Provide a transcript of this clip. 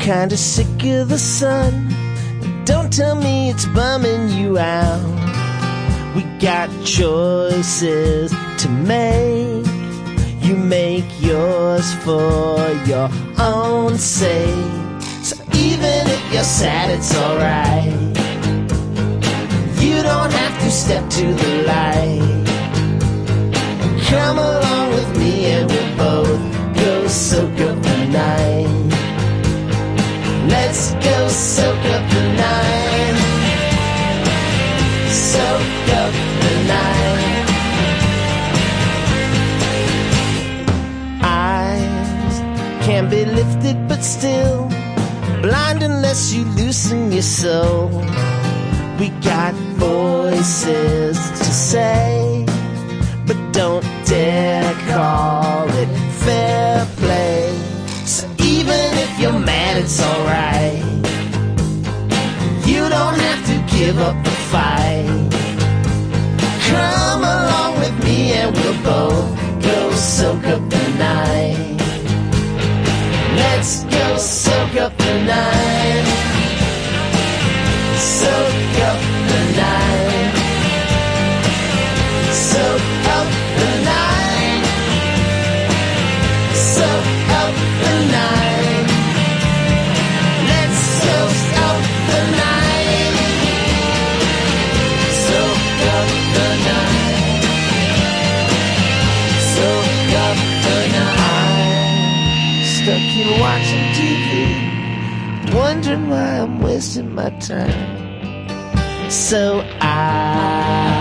kinda sick of the sun. Don't tell me it's bumming you out. We got choices to make. You make yours for your own sake. So even if you're sad, it's alright. You don't have to step to the light. Come along with me and we'll both go soak up the night. Let's go soak up the night. Soak up the night. Eyes can be lifted but still blind unless you loosen your soul. We got voices to say, but don't dare call it fair play. So even if you're mad, it's alright. You don't have to give up the fight. Come along with me and we'll both go soak up the night. Let's go soak up the night. Soak up the night. Soak up the night. Soak up the night. Let's soak up the night. Soak up the night. Soak up the night. Stuck here watching TV, wondering why I'm wasting my time. So I